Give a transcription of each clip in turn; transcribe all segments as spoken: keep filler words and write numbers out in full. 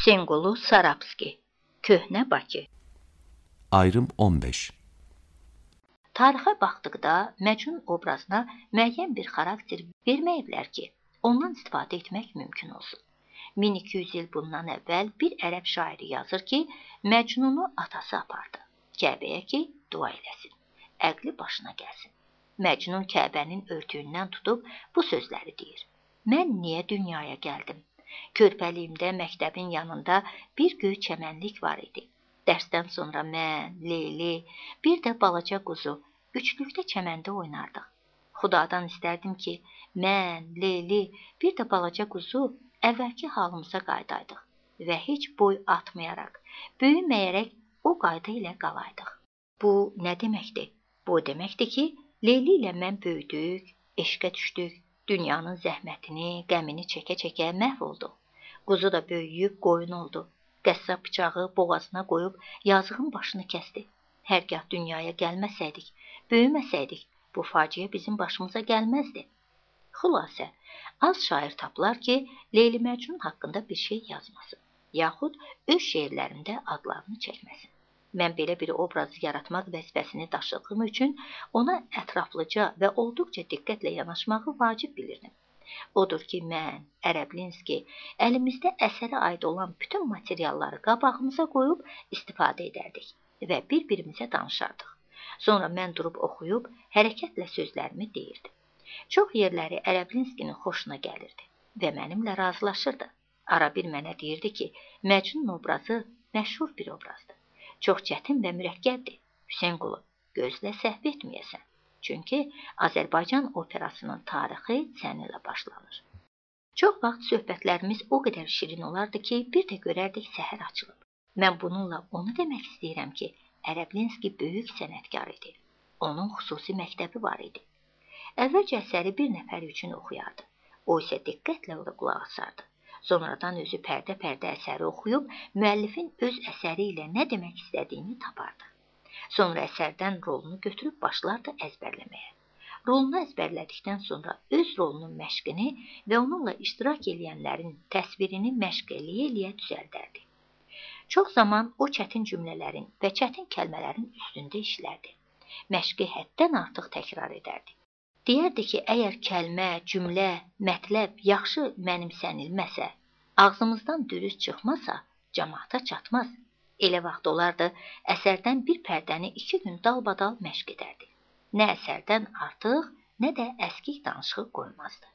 Hüseynqulu Sarabski, Köhnə Bakı. Ayrım on beş. Tarixə baxdıqda Məcnun obrazına müəyyən bir xarakter verməyiblər ki, ondan istifadə etmək mümkün olsun. min iki yüz il bundan əvvəl bir ərəb şairi yazır ki, Məcnunu atası apardı Kəbəyə ki, dua eləsin, əqli başına gəlsin. Məcnun Kəbənin örtüyündən tutub bu sözləri deyir. Mən niyə dünyaya gəldim? Körpəliyimdə məktəbin yanında bir göy çəmənlik var idi. Dərsdən sonra mən, Leyli, bir də balaca quzu üçlükdə çəməndə oynardıq. Xudadan istərdim ki, mən, Leyli, bir də balaca quzu əvvəlki halımıza qayıdaydıq və heç boy atmayaraq, böyüməyərək o qayda ilə qalaydıq. Bu nə deməkdir? Bu deməkdir ki, Leyli ilə mən böyüdük, eşqə düşdük, dünyanın zəhmətini, qəmini çəkə-çəkə məhv olduq. Quzu da böyüyüb qoyun oldu. Qəssab bıçağı boğazına qoyub yazığın başını kəsdi. Hərgah dünyaya gəlməsəydik, böyüməsəydik, bu faciə bizim başımıza gəlməzdi. Xülasə, az şair tapılar ki, Leyli Məcnun haqqında bir şey yazmasın, yaxud öz şeirlərində adlarını çəkməsin. Mən belə bir obrazı yaratmaq vəzifəsini daşıdığım üçün ona ətraflıca və olduqca diqqətlə yanaşmağı vacib bilirdim. Odur ki, mən, Ərəblinski, əlimizdə əsərə aid olan bütün materialları qabağımıza qoyub istifadə edərdik və bir-birimizə danışardıq. Sonra mən durub oxuyub, hərəkətlə sözlərimi deyirdim. Çox yerləri Ərəblinskinin xoşuna gəlirdi və mənimlə razılaşırdı. Ara bir mənə deyirdi ki, Məcnun obrazı məşhur bir obrazdır. Çox çətin və mürəkkəbdir. Hüseynqulu, gözlə səhv etməyəsən. Çünki Azərbaycan operasının tarixi səninlə başlanır. Çox vaxt söhbətlərimiz o qədər şirin olardı ki, bir də görərdik səhər açılıb. Mən bununla onu demək istəyirəm ki, Ərəblinski böyük sənətkar idi. Onun xüsusi məktəbi var idi. Əvvəlcə əsəri bir nəfər üçün oxuyardı. O isə diqqətlə ona qulaq asardı. Sonradan özü pərdə-pərdə əsəri oxuyub, müəllifin öz əsəri ilə nə demək istədiyini tapardı. Sonra əsərdən rolunu götürüb başlardı əzbərləməyə. Rolunu əzbərlədikdən sonra öz rolunun məşqini və onunla iştirak eləyənlərin təsvirini məşq eləyə-eləyə düzəldərdi. Çox zaman o çətin cümlələrin və çətin kəlmələrin üstündə işlərdi. Məşqi həddən artıq təkrar edərdi. Deyərdi ki, əgər kəlmə, cümlə, mətləb yaxşı mənimsənilməsə, ağzımızdan dürüst çıxmasa, cəmaata çatmaz. Elə vaxt olardı, əsərdən bir pərdəni iki gün dalbadal məşq edərdi. Nə əsərdən artıq, nə də əskik danışığı qoymazdı.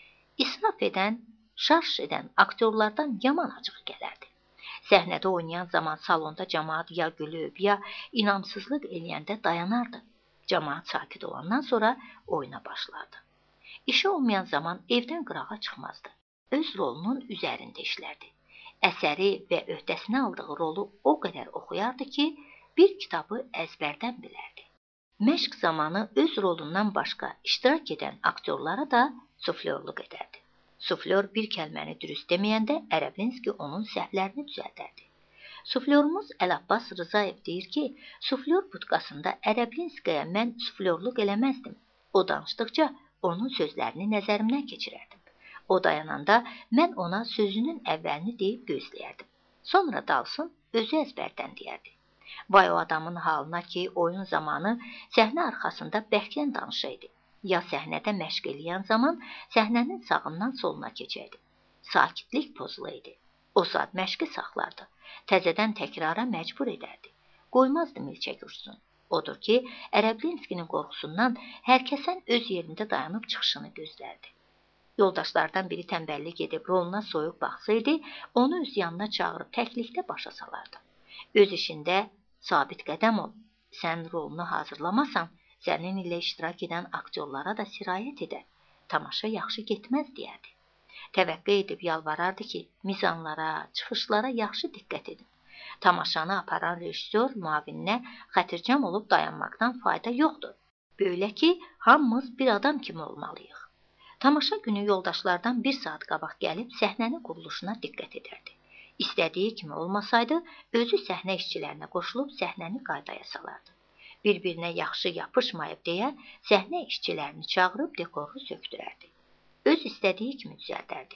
İsraf edən, şarş edən aktyorlardan yaman acığı gələrdi. Səhnədə oynayan zaman salonda cəmaat ya gülüb, ya inamsızlıq eləyəndə dayanardı. Cəmaat sakit olandan sonra oyuna başlardı. İşi olmayan zaman evdən qırağa çıxmazdı. Öz rolunun üzərində işlərdi. Əsəri və öhdəsinə aldığı rolu o qədər oxuyardı ki, bir kitabı əzbərdən bilərdi. Məşq zamanı öz rolundan başqa iştirak edən aktyorlara da suflörlük edərdi. Suflör bir kəlməni dürüst deməyəndə Ərəblinski onun səhvlərini düzəldərdi. Suflörümüz Əlabbas Rızayev deyir ki, suflör budkasında Ərəblinskiyə mən suflörlük eləməzdim. O danışdıqca onun sözlərini nəzərimdən keçirərdim. O dayananda mən ona sözünün əvvəlini deyib gözləyərdim. Sonra dalsın, özü əzbərdən deyərdi. Vay o adamın halına ki, oyun zamanı səhnə arxasında bərkdən danışaydı. Ya səhnədə məşq eləyən zaman səhnənin sağından soluna keçəydi. Sakitlik pozuluydu. O saat məşqi saxlardı. Təzədən təkrara məcbur edərdi. Qoymazdı milçək uçsun. Odur ki, Ərəblinskinin qorxusundan hər kəsən öz yerində dayanıb çıxışını gözlərdi. Yoldaşlardan biri tənbəllik edib roluna soyuq baxsaydı, onu öz yanına çağırıb təklikdə başa salardı. Öz işində sabit qədəm ol. Sən rolunu hazırlamasan, sənin ilə iştirak edən aktyorlara da sirayət edər. Tamaşa yaxşı getməz deyərdi. Təvəqqə edib yalvarardı ki, mizanlara, çıxışlara yaxşı diqqət edin. Tamaşanı aparan rejissor müavininə xətircəm olub dayanmaqdan fayda yoxdur. Böylə ki, hamımız bir adam kimi olmalıyıq. Tamaşa günü yoldaşlardan bir saat qabaq gəlib səhnənin quruluşuna diqqət edərdi. İstədiyi kimi olmasaydı, özü səhnə işçilərinə qoşulub səhnəni qaydaya salardı. Bir-birinə yaxşı yapışmayıb deyə səhnə işçilərini çağırıb dekoru sökdürərdi. Öz istədiyi kimi düzəldərdi.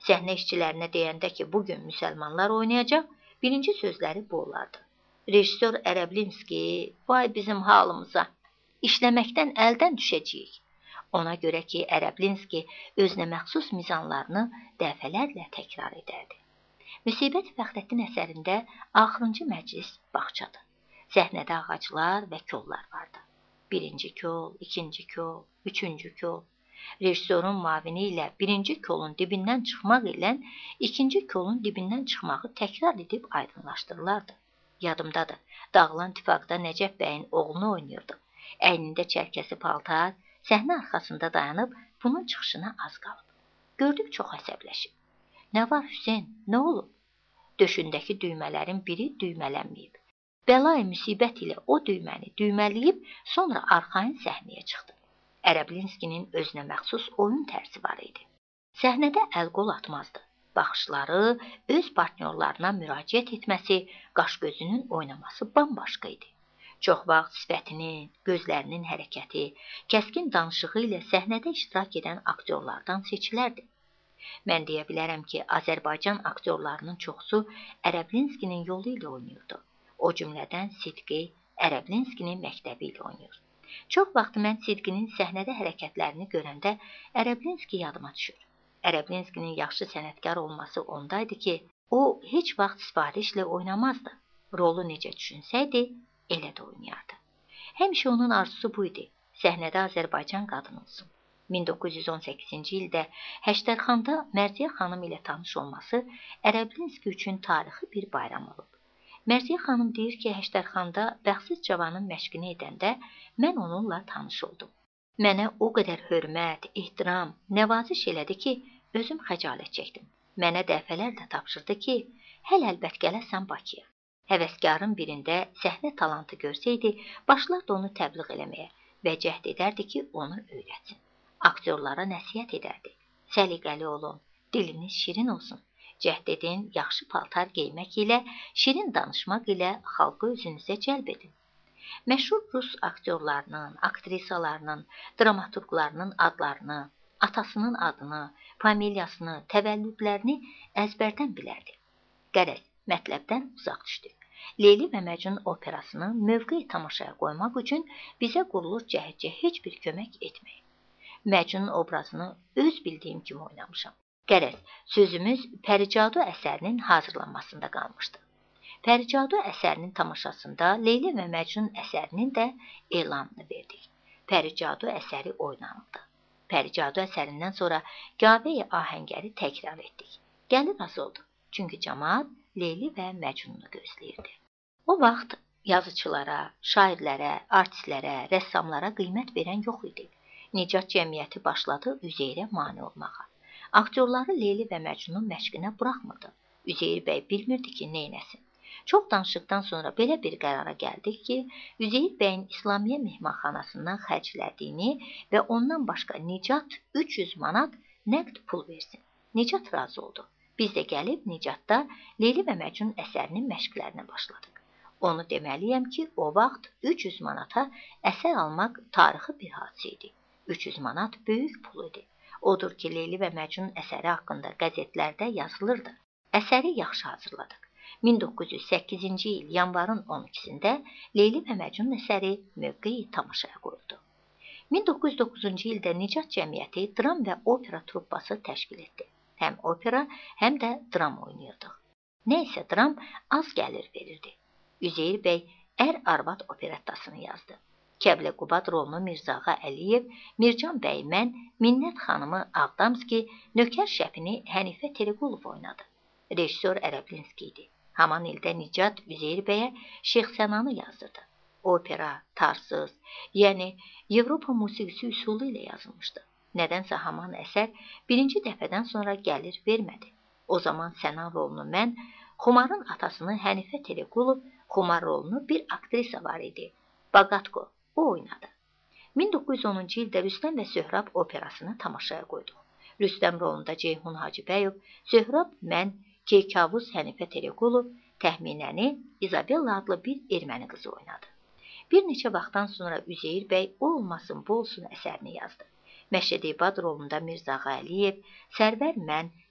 Səhnə işçilərinə deyəndə ki, bugün müsəlmanlar oynayacaq, birinci sözləri bu olardı. Rejissor Ərəblinski, vay bizim halımıza, işləməkdən əldən düşəcəyik. Ona görə ki, Ərəblinski özünə məxsus mizanlarını dəfələrlə təkrar edərdi. Müsibət Fəxrəddin əsərində axırıncı məclis bağçadır. Səhnədə ağaclar və kollar vardı. Birinci kol, ikinci kol, üçüncü kol. Rejissorun mavini ilə birinci kolun dibindən çıxmaq ilə ikinci kolun dibindən çıxmağı təkrar edib aydınlaşdırırlardı. Yadımdadır, dağılan tifaqda Nəcəf bəyin oğlunu oynayırdım. Əynində çərkəsi paltar, səhnə arxasında dayanıb bunun çıxışına az qalıb. Gördük çox əsəbləşib. Nə var Hüseyn, nə olub? Döşündəki düymələrin biri düymələnməyib. Bəla-i müsibət ilə o düyməni düymələyib, sonra arxayın səhnəyə çıxdı. Ərəblinskinin özünə məxsus oyun tərzi var idi. Səhnədə əl-qol atmazdı. Baxışları, öz partnyorlarına müraciət etməsi, qaş-gözünün oynaması bambaşqa idi. Çox vaxt sifətinin, gözlərinin hərəkəti, kəskin danışığı ilə səhnədə iştirak edən aktyorlardan seçilərdi. Mən deyə bilərəm ki, Azərbaycan aktyorlarının çoxusu Ərəblinskinin yolu ilə oynayırdı. O cümlədən Sidqi Ərəblinskinin məktəbi ilə oynayır. Çox vaxt mən Sidqinin səhnədə hərəkətlərini görəndə Ərəblinski yadıma düşür. Ərəblinskinin yaxşı sənətkar olması ondaydı ki, o heç vaxt sifarişlə oynamazdı. Rolu necə düşünsəydi, elə də oynayardı. Həmişə onun arzusu bu idi, səhnədə Azərbaycan qadın olsun. min doqquz yüz on səkkizinci ildə Həştərxanda Mərziyə xanım ilə tanış olması Ərəblinski üçün tarixi bir bayram olub. Mərziyə xanım deyir ki, Həştərxanda bəxtsiz cavanın məşqini edəndə mən onunla tanış oldum. Mənə o qədər hörmət, ehtiram, nəvaziş elədi ki, özüm xəcalət çəkdim. Mənə dəfələrlə tapşırdı ki, hələ əlbət gələsən Bakıya. Həvəskarın birində səhnə talantı görsəydi, başlardı onu təbliğ eləməyə və cəhd edərdi ki, onu öyrətsin. Aktyorlara nəsihət edərdi. Səliqəli olun, diliniz şirin olsun. Cəhd edin, yaxşı paltar geymək ilə, şirin danışmaq ilə xalqı özünüzə cəlb edin. Məşhur Rus aktyorlarının, aktrisalarının, dramaturqlarının adlarını, atasının adını, familiyasını, təvəllüdlərini əzbərdən bilərdi. Qərəz, mətləbdən uzaq düşdük. Leyli və Məcnun operasını mövqe tamaşaya qoymaq üçün bizə qurulur cəhətcə heç bir kömək etməyin. Məcnun obrazını öz bildiyim kimi oynamışam. Qərəz, sözümüz Pəricadu əsərinin hazırlanmasında qalmışdı. Pəricadu əsərinin tamaşasında Leyli və Məcnun əsərinin də elanını verdik. Pəricadu əsəri oynanıldı. Pəricadu əsərindən sonra Gavəyi ahəngəri təkrar etdik. Gəlir az oldu, çünki cəmaat Leyli və Məcnunu gözləyirdi. O vaxt yazıçılara, şairlərə, artistlərə, rəssamlara qiymət verən yox idi. Nicat cəmiyyəti başladı Üzeyrə mane olmağa. Aktyorları Leyli və Məcnunun məşqinə buraxmırdı. Üzeyir bəy bilmirdi ki, neynəsin. Çox danışıqdan sonra belə bir qərara gəldik ki, Üzeyir bəyin İslamiyyə mehmanxanasından xərclədiyini və ondan başqa Nicat üç yüz manat nəqd pul versin. Nicat razı oldu. Biz də gəlib Nicatda Leyli və Məcnun əsərinin məşqlərinə başladıq. Onu deməliyəm ki, o vaxt üç yüz manata əsər almaq tarixi bir hadisə idi. üç yüz manat böyük pul idi. Odur ki, Leyli və Məcnun əsəri haqqında qəzetlərdə yazılırdı. Əsəri yaxşı hazırladıq. min doqquz yüz səkkizinci il yanvarın on ikisində Leyli və Məcnun əsəri mövqeyi tamaşaya qoyuldu. min doqquz yüz doqquzuncu ildə Nicat cəmiyyəti dram və opera truppası təşkil etdi. Həm opera, həm də dram oynayırdıq. Nəysə dram az gəlir verirdi. Üzeyir bəy ər-arvad operettasını yazdı. Kəblə Qubad rolunu Mirzağa Əliyev, Mircan bəy mən, Minnət xanımı Ağdamski, nökər şəfini Hənifə Telequlov oynadı. Rejissor Ərəblinski idi. Haman ildə Nicat Üzeyir bəyə Şeyxsənanı yazdırdı. Opera, tarsız, yəni Avropa musiqisi üsulu ilə yazılmışdı. Nədənsə haman əsər birinci dəfədən sonra gəlir vermədi. O zaman Sənan rolunu mən, Xumarın atasını Hənifə Telequlov, Xumar rolunu bir aktrisa var idi. Bagatko, o oynadı. min doqquz yüz onuncu ildə Rüstəm və Söhrab operasını tamaşaya qoyduq. Rüstəm rolunda Ceyhun Hacıbəyov, Söhrab mən, Keykavuz Hənifə Telequlov, təxminəni İzabella adlı bir erməni qızı oynadı. Bir neçə vaxtdan sonra Üzeyir bəy o olmasın bu olsun əsərini yazdı. Məşədi İbad rolunda Mirzağa Əliyev, Sərvər mən,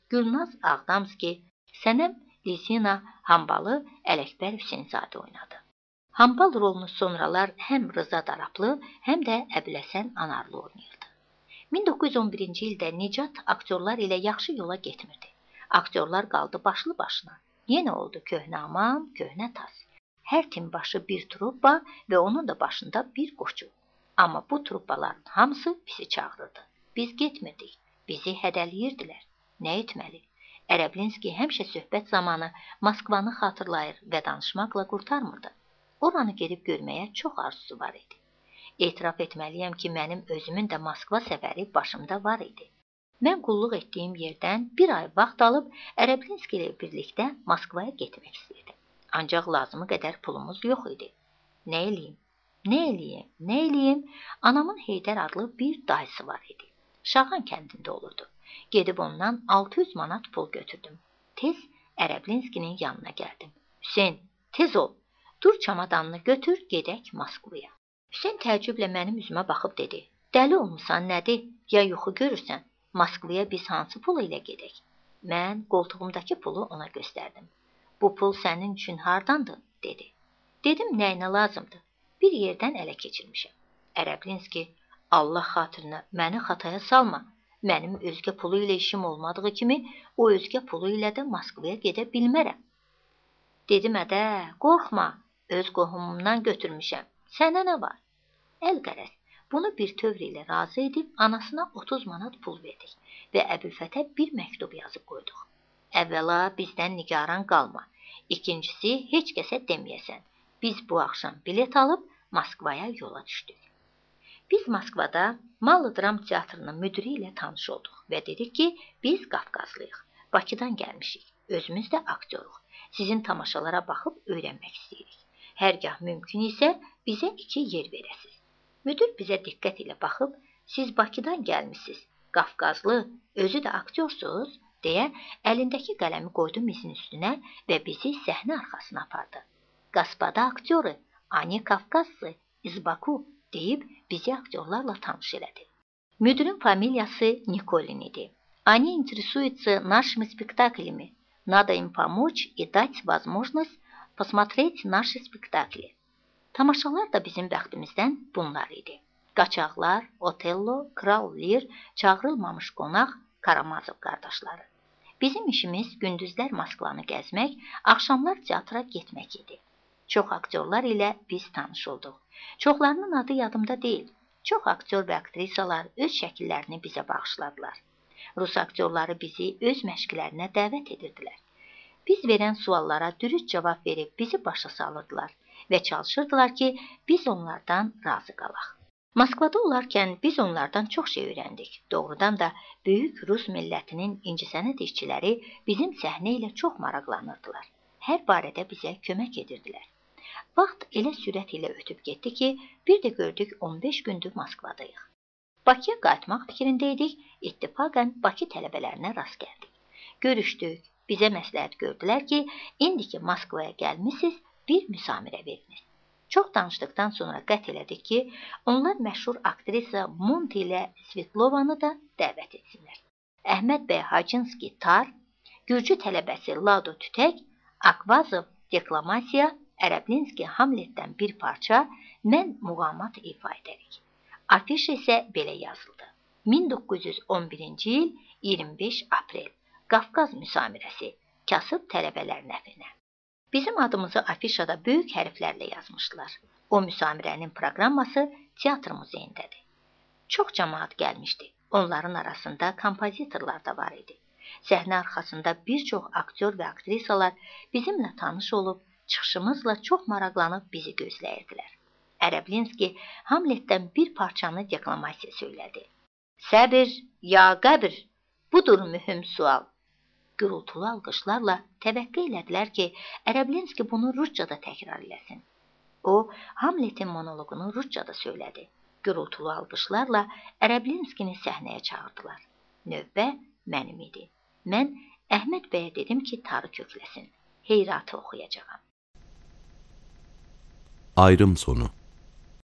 Gülnaz Ağdamski, Sənəm Lisina Hambalı Ələkbər Hüseynzadə oynadı. Hambal rolunu sonralar həm Rıza Daraplı, həm də Əbüləsən Anarlı oynayırdı. min doqquz yüz on birinci ildə Nicat aktyorlar ilə yaxşı yola getmirdi. Aktyorlar qaldı başlı başına. Yenə oldu köhnə aman, köhnə tas. Hər tim başı bir truppa və onun da başında bir qoçu. Amma bu truppaların hamısı bizi çağırırdı. Biz getmirdik. Bizi hədəliyirdilər. Nə etməli? Ərəblinski həmişə söhbət zamanı Moskvanı xatırlayır və danışmaqla qurtarmırdı. Oranı gedib görməyə çox arzusu var idi. Etiraf etməliyəm ki, mənim özümün də Moskva səfəri başımda var idi. Mən qulluq etdiyim yerdən bir ay vaxt alıb Ərəblinski ilə birlikdə Moskvaya getmək istəyirdim. Ancaq lazımı qədər pulumuz yox idi. Nə eləyim? Nə eləyim? Nə eləyim? Anamın Heydər adlı bir dayısı var idi. Şağan kəndində olurdu. Gedib ondan altı yüz manat pul götürdüm. Tez Ərəblinskinin yanına gəldim. Hüseyn, tez ol. Dur çamadanını götür, gedək Moskvaya. Hüseyn təəccüblə mənim üzümə baxıb dedi. Dəli olmusan, nədir? Ya yuxu görürsən? Moskvaya biz hansı pulu ilə gedək? Mən qoltuğumdakı pulu ona göstərdim. Bu pul sənin üçün hardandır? Dedi. Dedim, nəyinə lazımdır? Bir yerdən ələ keçirmişəm. Ərəblinski, Allah xatirinə məni xataya salma. Mənim özgə pulu ilə işim olmadığı kimi, o özgə pulu ilə də Moskvaya gedə bilmərəm. Dedim, ədə, qorxma, öz qohumumdan götürmüşəm. Sənə nə var? Əl-qərəz, bunu bir tövr ilə razı edib anasına otuz manat pul verdik və Əbülfətə bir məktub yazıb qoyduq. Əvvəla bizdən nigaran qalma. İkincisi, heç kəsə deməyəsən. Biz bu axşam bilet alıb Moskvaya yola düşdük. Biz Moskvada Mallı Dram Teatrının müdiri ilə tanış olduq və dedik ki, biz Qafqazlıyıq. Bakıdan gəlmişik. Özümüz də aktyoruq. Sizin tamaşalara baxıb öyrənmək istəyirik. Hərgah mümkün isə bizə iki yer verəsiz. Müdir bizə diqqət ilə baxıb, siz Bakıdan gəlmişsiniz, Qafqazlı, özü də aktyorsuz, deyə əlindəki qələmi qoydu mizin üstünə və bizi səhnə arxasına apardı. Qaspada aktyoru, Ani Qafqazlı, iz Baku, deyib bizi aktyorlarla tanış elədi. Müdirin familiyası Nikolin idi. Ani интересуется нашими спектаклями. Надо им помочь и дать возможность посмотреть наши спектакли. Tamaşalar da bizim bəxtimizdən bunlar idi. Qaçaqlar, Otello, Kral Lir, Çağırılmamış qonaq, Karamazov qardaşları. Bizim işimiz gündüzlər Moskvanı gəzmək, axşamlar teatra getmək idi. Çox aktyorlar ilə biz tanış olduq. Çoxlarının adı yadımda deyil. Çox aktyor və aktrisalar öz şəkillərini bizə bağışladılar. Rus aktyorları bizi öz məşqlərinə dəvət edirdilər. Biz verən suallara dürüst cavab verib bizi başa salırdılar və çalışırdılar ki, biz onlardan razı qalaq. Moskvada olarkən biz onlardan çox şey öyrəndik. Doğrudan da böyük Rus millətinin incəsənət işçiləri bizim səhnə ilə çox maraqlanırdılar. Hər barədə bizə kömək edirdilər. Vaxt elə sürət ilə ötüb getdi ki, bir də gördük on beş gündür Moskvadayıq. Bakıya qayıtmaq fikrindəydik, ittifaqən Bakı tələbələrinə rast gəldik. Görüşdük, bizə məsləhət gördülər ki, indiki Moskvaya gəlmişsiniz, bir müsamirə veriniz. Çox danışdıqdan sonra qət elədik ki, onlar məşhur aktrisa Monti ilə Svetlovanı da dəvət etsinlər. Əhməd bəy Hacınski tar, Gürcü tələbəsi Lado Tütək, Akvazov deklamasiya, Ərəblinski Hamletdən bir parça, mən muğamat ifa edərik. Afiş isə belə yazıldı. min doqquz yüz on birinci il iyirmi beş aprel. Qafqaz müsamirəsi, kasıb tələbələr nəfinə. Bizim adımızı afişada böyük hərflərlə yazmışdılar. O müsamirənin proqramması teatr muzeyindədir. Çox cəmaat gəlmişdi. Onların arasında kompozitorlar da var idi. Səhnə arxasında bir çox aktyor və aktrisalar bizimlə tanış olub, çıxışımızla çox maraqlanıb bizi gözləyirdilər. Ərəblinski Hamletdən bir parçanı deklamasiya söylədi. Səbir, ya qəbir, budur mühüm sual. Gürültülü alqışlarla təvəqqə elədilər ki, Ərəblinski bunu Ruscada təkrar eləsin. O, Hamletin monoloqunu Ruscada söylədi. Gürültülü alqışlarla Ərəblinskini səhnəyə çağırdılar. Növbə mənim idi. Mən Əhməd bəyə dedim ki, tarı kökləsin. Heyratı oxuyacağam. Ayrım sonu.